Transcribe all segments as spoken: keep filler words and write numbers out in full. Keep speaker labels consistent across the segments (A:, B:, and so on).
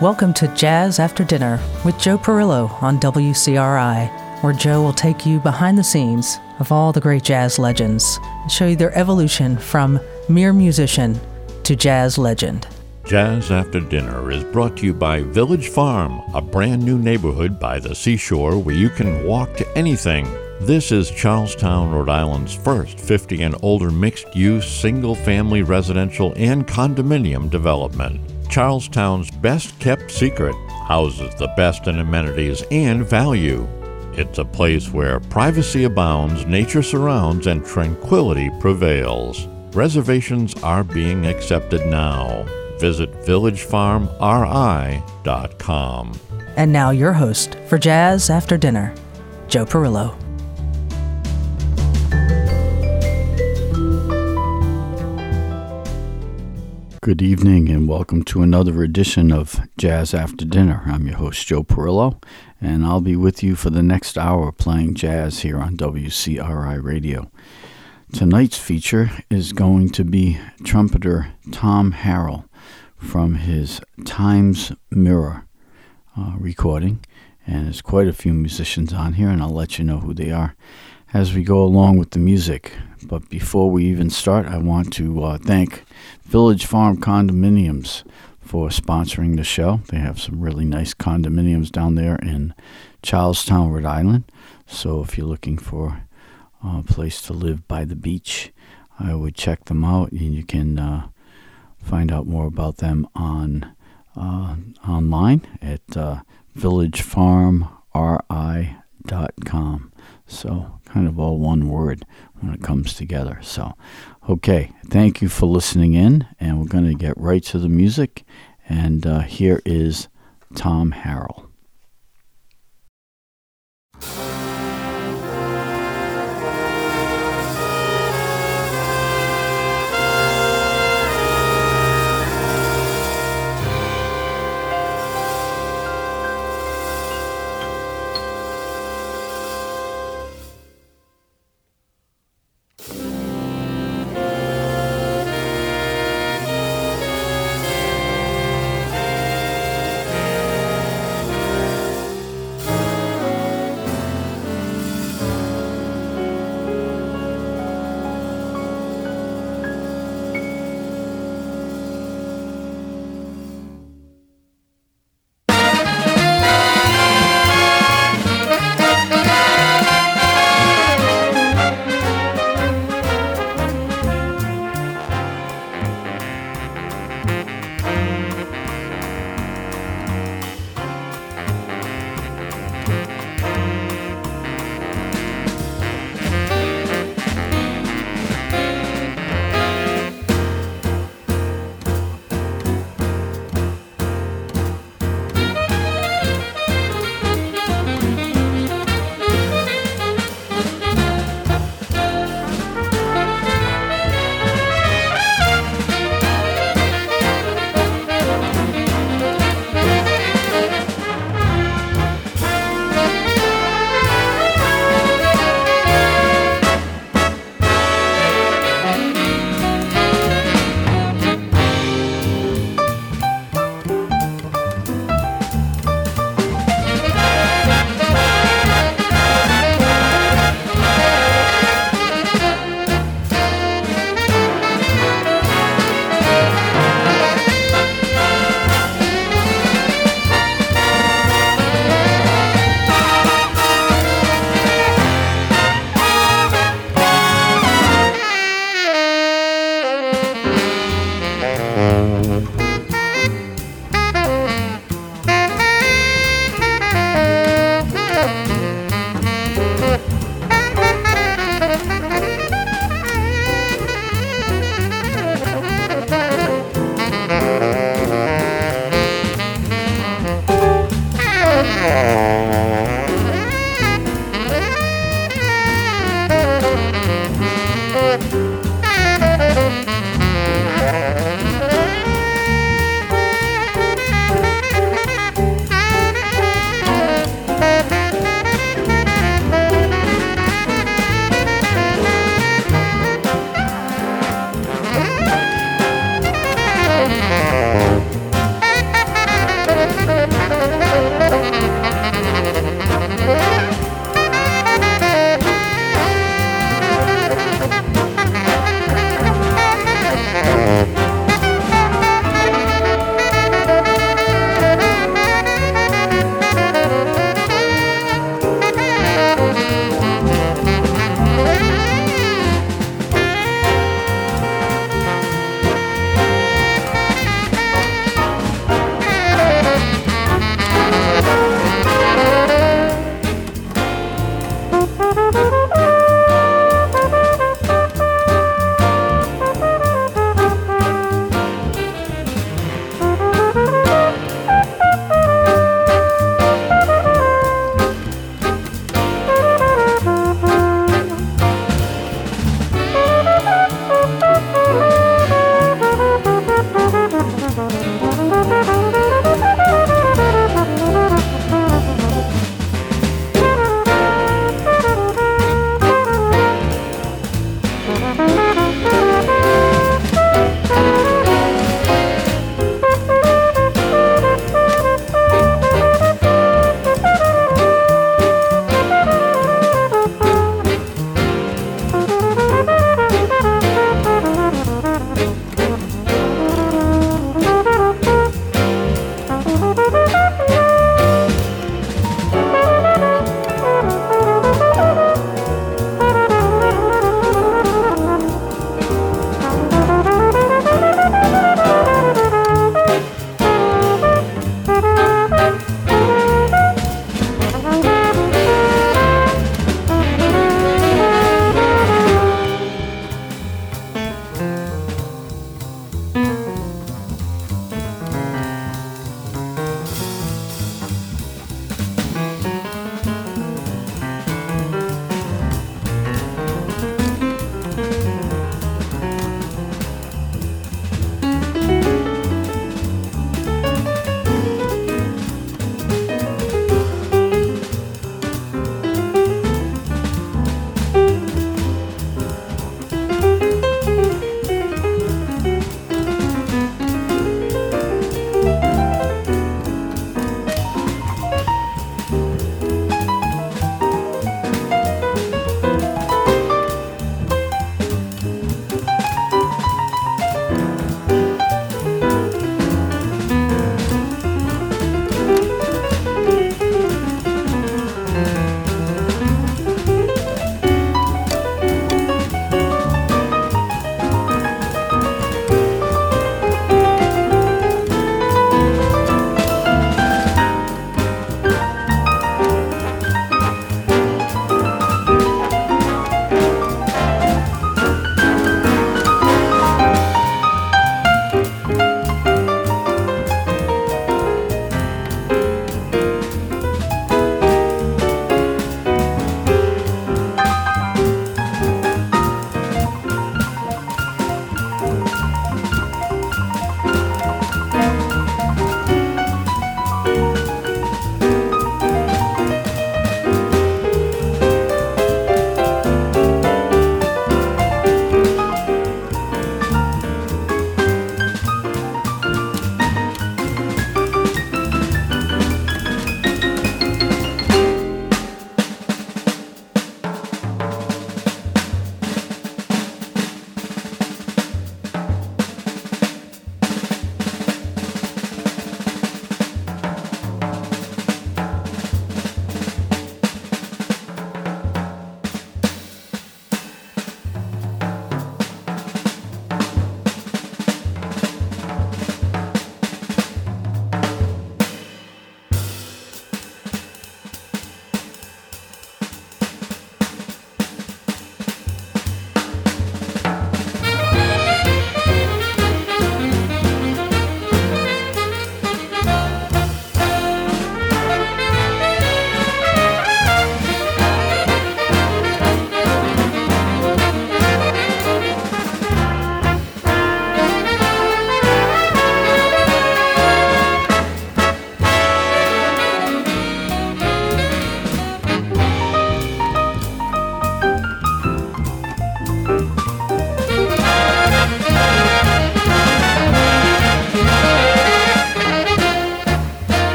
A: Welcome to Jazz After Dinner with Joe Perillo on W C R I, where Joe will take you behind the scenes of all the great jazz legends and show you their evolution from mere musician to jazz legend.
B: Jazz After Dinner is brought to you by Village Farm, a brand new neighborhood by the seashore where you can walk to anything. This is Charlestown, Rhode Island's first fifty and older mixed-use, single-family residential and condominium development. Charlestown's best-kept secret houses the best in amenities and value. It's a place where privacy abounds, nature surrounds, and tranquility prevails. Reservations are being accepted now. Visit village farm r i dot com.
A: And now your host for Jazz After Dinner, Joe Perillo.
C: Good evening and welcome to another edition of Jazz After Dinner. I'm your host, Joe Perillo, and I'll be with you for the next hour playing jazz here on W C R I Radio. Tonight's feature is going to be trumpeter Tom Harrell from his Times Mirror uh, recording, and there's quite a few musicians on here, and I'll let you know who they are as we go along with the music. But before we even start, I want to uh, thank Village Farm Condominiums for sponsoring the show. They have some really nice condominiums down there in Charlestown, Rhode Island. So if you're looking for a place to live by the beach, I would check them out, and you can uh, find out more about them on uh, online at uh, village farm r i dot com. So kind of all one word when it comes together. So, okay, thank you for listening in, and we're going to get right to the music. And uh, here is Tom Harrell.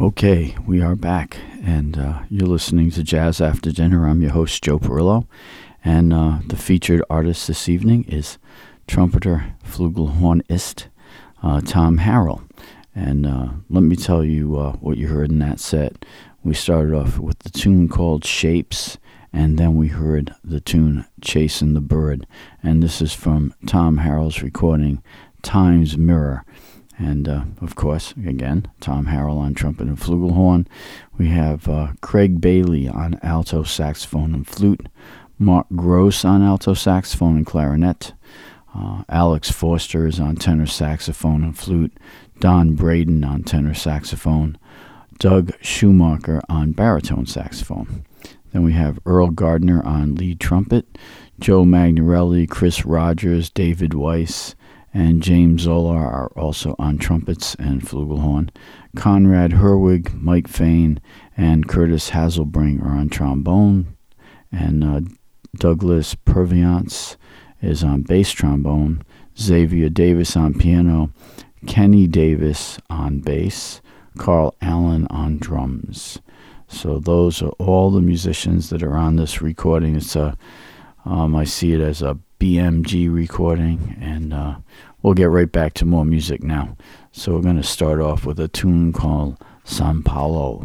C: Okay, we are back, and uh, you're listening to Jazz After Dinner. I'm your host, Joe Perillo, and uh, the featured artist this evening is trumpeter, flugelhornist, uh, Tom Harrell. And uh, let me tell you uh, what you heard in that set. We started off with the tune called Shapes, and then we heard the tune Chasing the Bird. And this is from Tom Harrell's recording, Time's Mirror. And, uh, of course, again, Tom Harrell on trumpet and flugelhorn. We have uh, Craig Bailey on alto saxophone and flute, Mark Gross on alto saxophone and clarinet, uh, Alex Foster is on tenor saxophone and flute, Don Braden on tenor saxophone, Doug Schumacher on baritone saxophone. Then we have Earl Gardner on lead trumpet, Joe Magnarelli, Chris Rogers, David Weiss, and James Zola are also on trumpets and flugelhorn. Conrad Herwig, Mike Fain, and Curtis Hazelbring are on trombone. And uh, Douglas Purviance is on bass trombone. Xavier Davis on piano. Kenny Davis on bass. Carl Allen on drums. So those are all the musicians that are on this recording. It's a, um, I see it as a B M G recording, and uh, we'll get right back to more music now. So we're going to start off with a tune called San Paulo.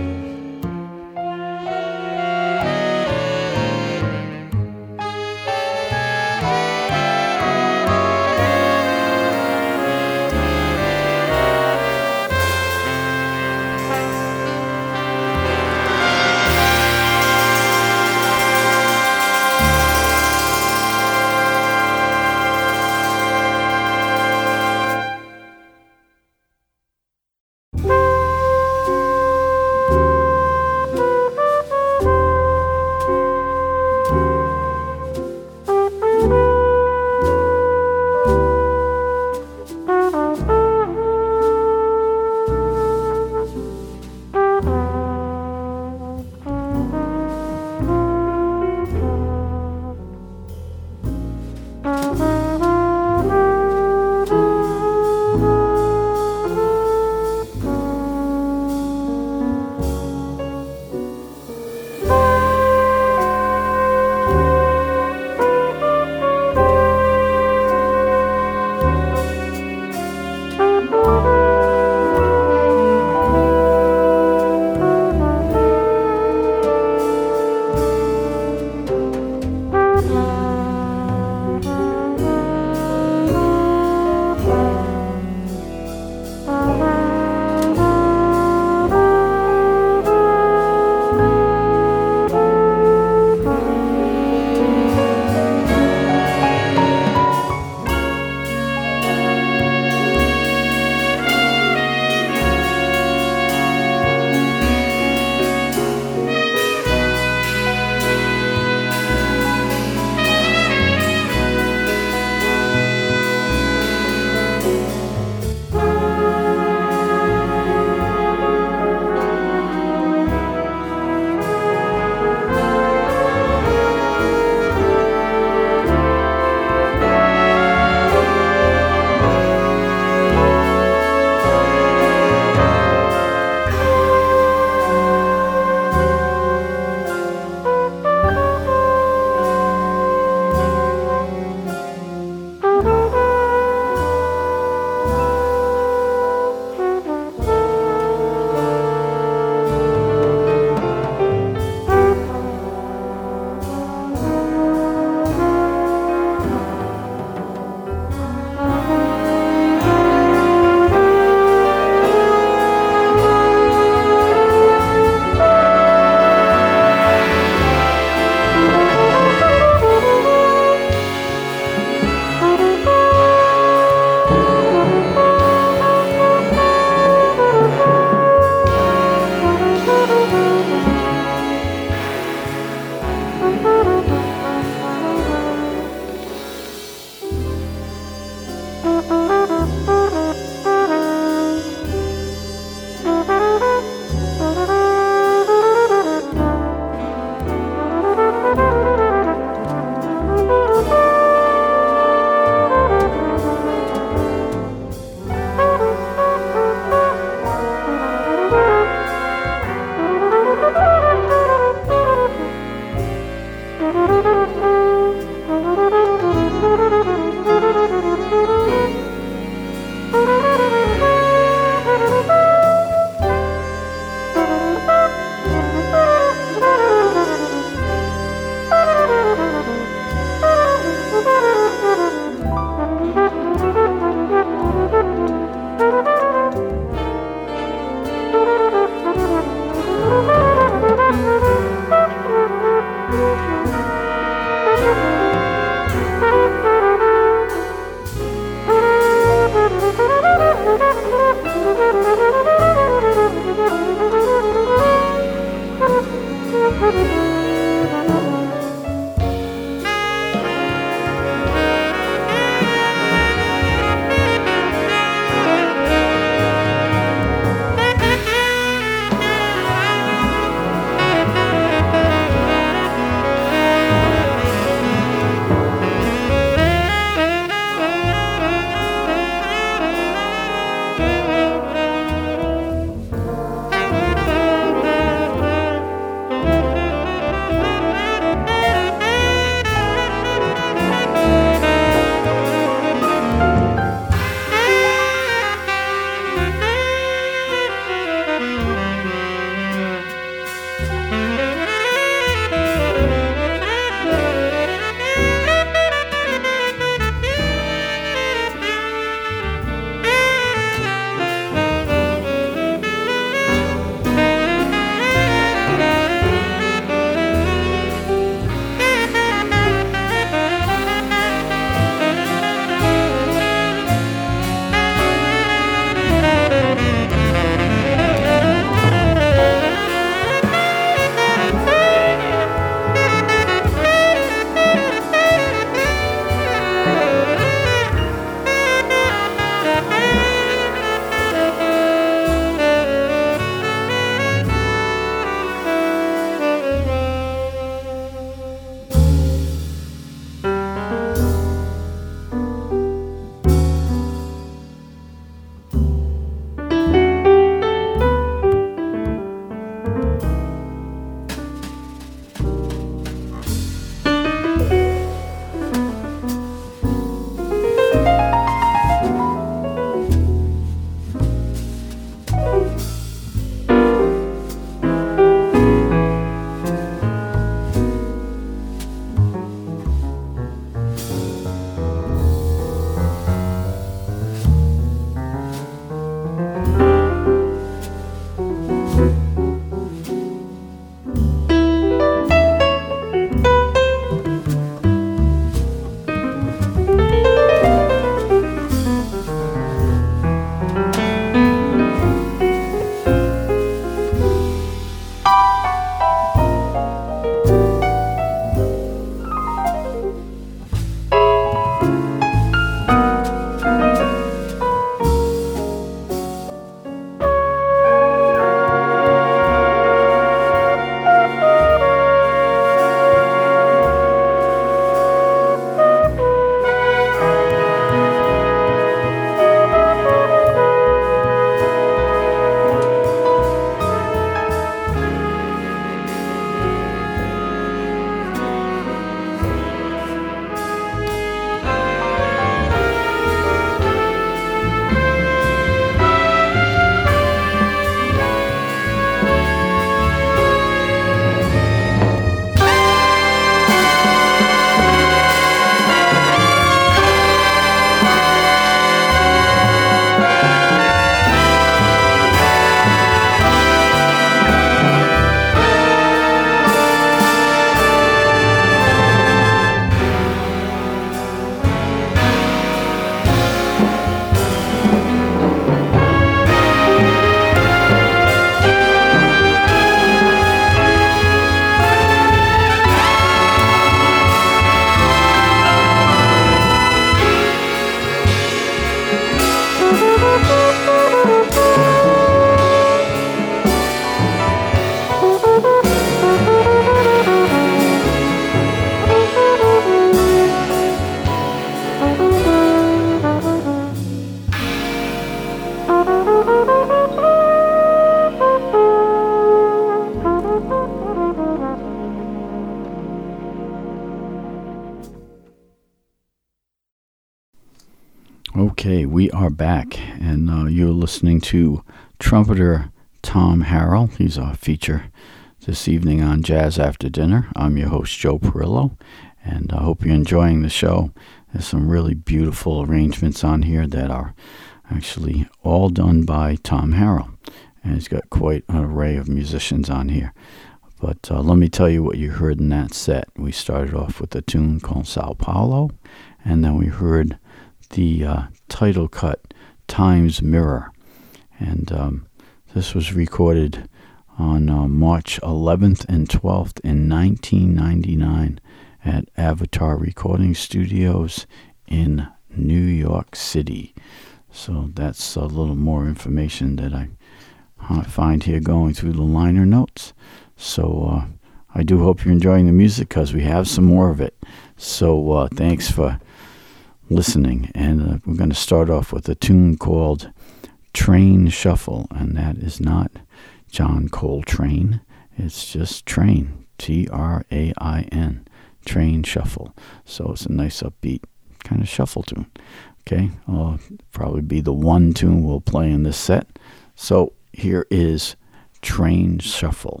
C: Okay, we are back, and uh, you're listening to trumpeter Tom Harrell. He's our feature this evening on Jazz After Dinner. I'm your host, Joe Perillo, and I hope you're enjoying the show. There's some really beautiful arrangements on here that are actually all done by Tom Harrell, and he's got quite an array of musicians on here. But uh, let me tell you what you heard in that set. We started off with a tune called Sao Paulo, and then we heard the uh, title cut, Time's Mirror. And um, this was recorded on uh, March eleventh and twelfth in nineteen ninety-nine at Avatar Recording Studios in New York City. So that's a little more information that I uh, find here going through the liner notes. So uh, I do hope you're enjoying the music, because we have some more of it. So uh, thanks for listening, and uh, we're going to start off with a tune called Train Shuffle, and that is not John Coltrane, it's just Train, T R A I N, Train Shuffle. So it's a nice upbeat kind of shuffle tune. Okay, I'll probably be the one tune we'll play in this set. So here is Train Shuffle.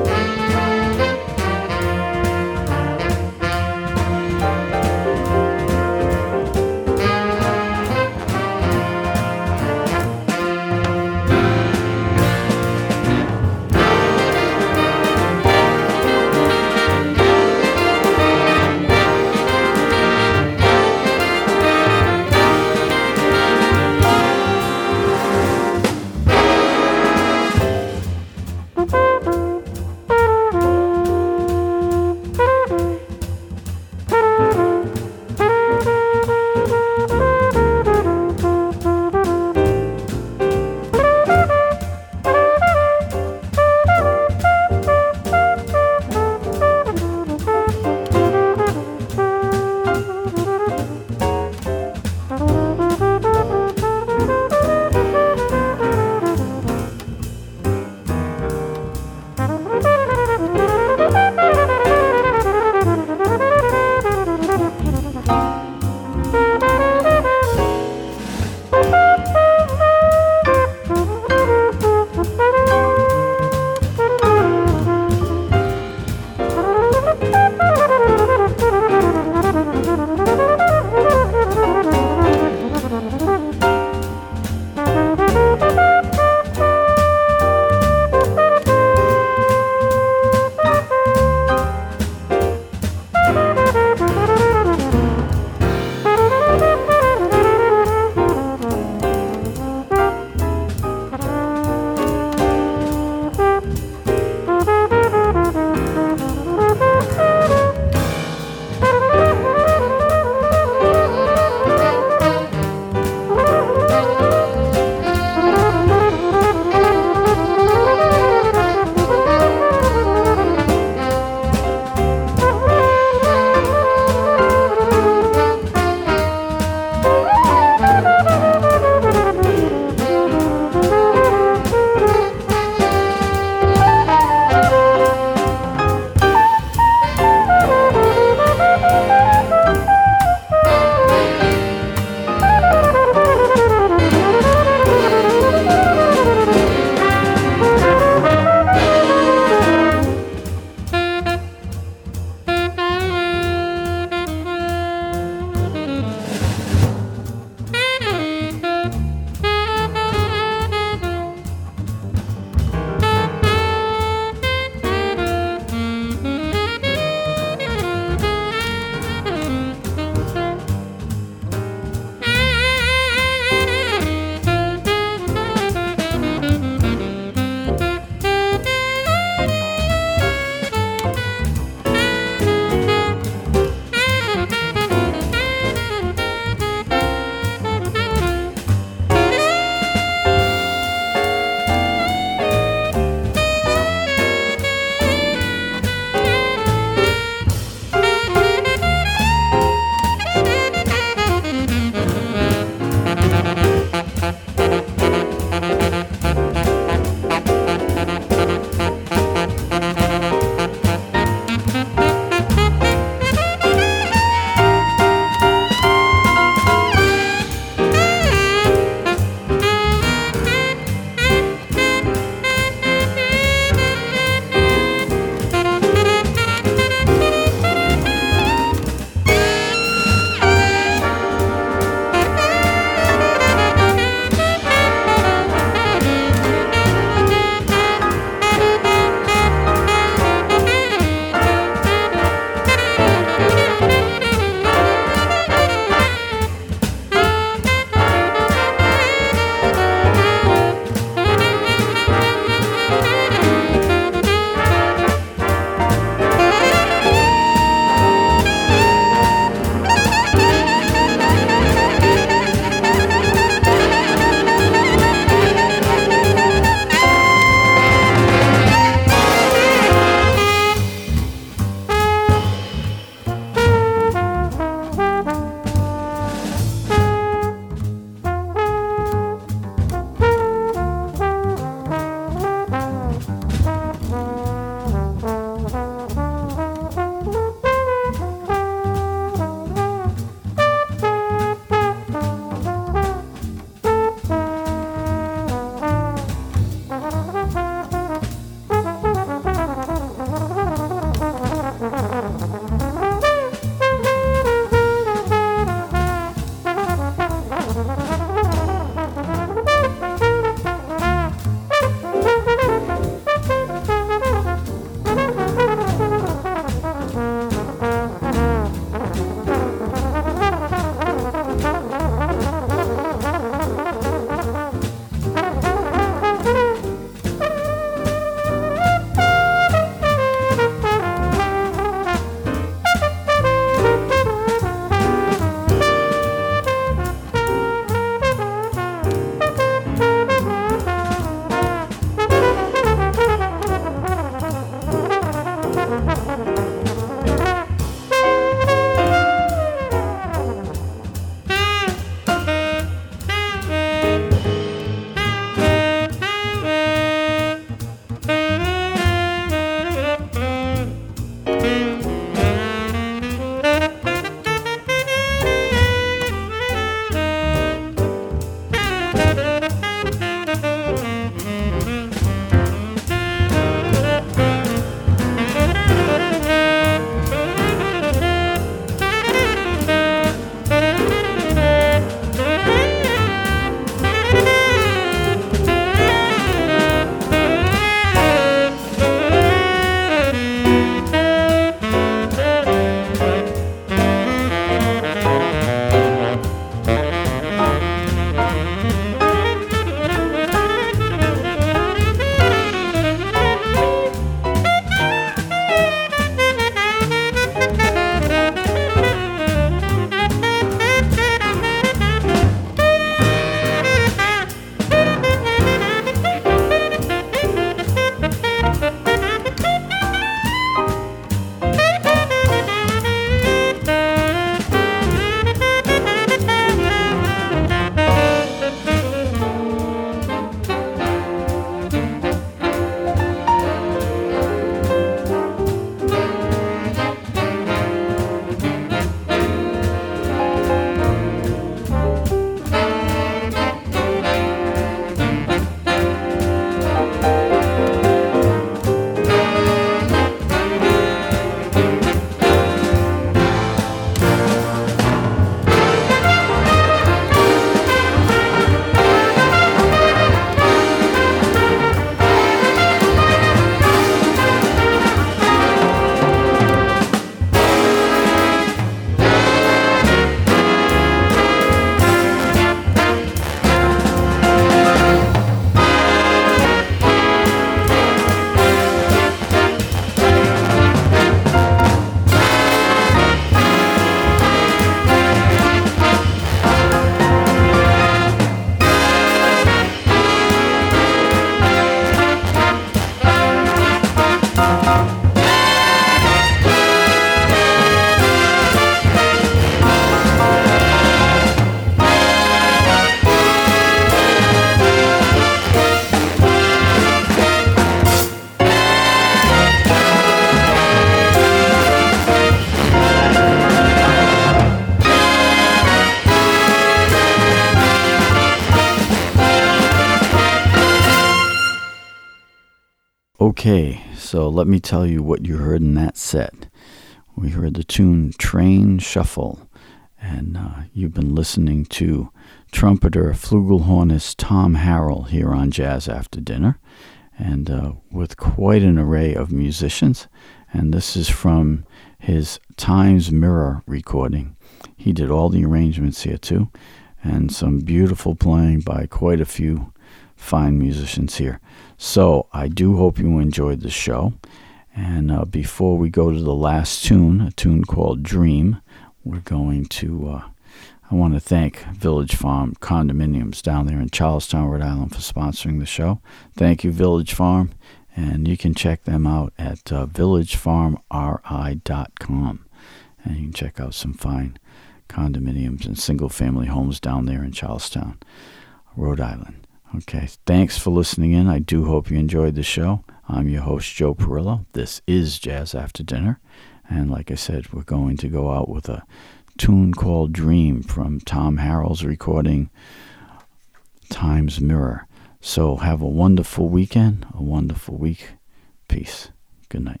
C: Okay, so let me tell you what you heard in that set. We heard the tune Train Shuffle, and uh, you've been listening to trumpeter, flugelhornist Tom Harrell here on Jazz After Dinner, and uh, with quite an array of musicians. And this is from his Times Mirror recording. He did all the arrangements here too, and some beautiful playing by quite a few fine musicians here. So I do hope you enjoyed the show. And uh, before we go to the last tune, a tune called Dream, we're going to, uh, I want to thank Village Farm Condominiums down there in Charlestown, Rhode Island for sponsoring the show. Thank you, Village Farm. And you can check them out at uh, village farm r i dot com. And you can check out some fine condominiums and single-family homes down there in Charlestown, Rhode Island. Okay, thanks for listening in. I do hope you enjoyed the show. I'm your host, Joe Perillo. This is Jazz After Dinner. And like I said, we're going to go out with a tune called Dream from Tom Harrell's recording, Times Mirror. So have a wonderful weekend, a wonderful week. Peace. Good night.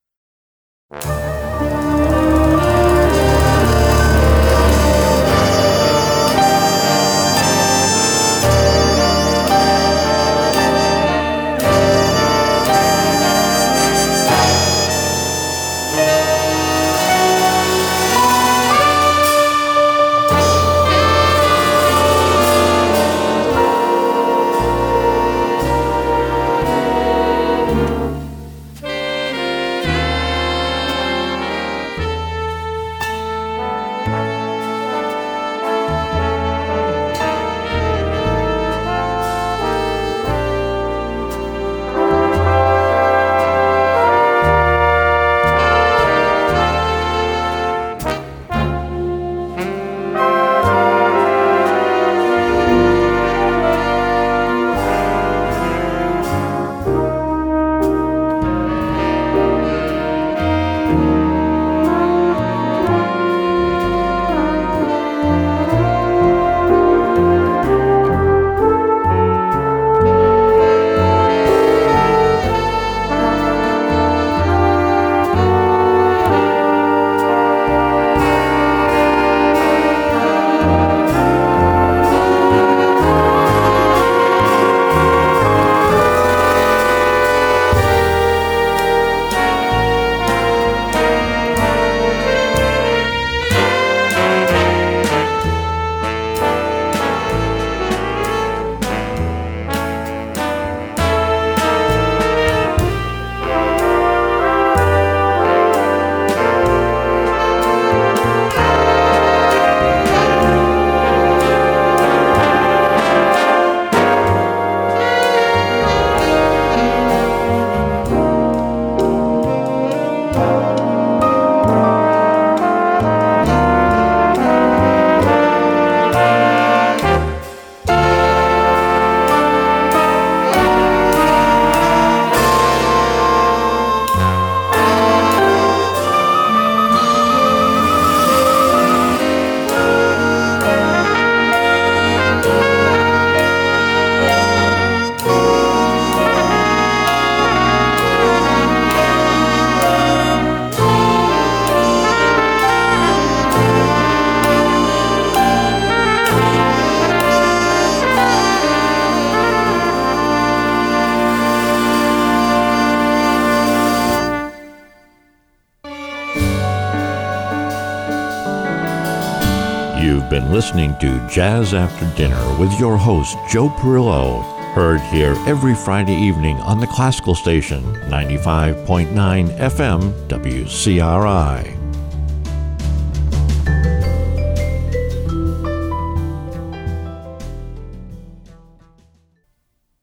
B: You've been listening to Jazz After Dinner with your host, Joe Perillo, heard here every Friday evening on the classical station, ninety-five point nine F M W C R I.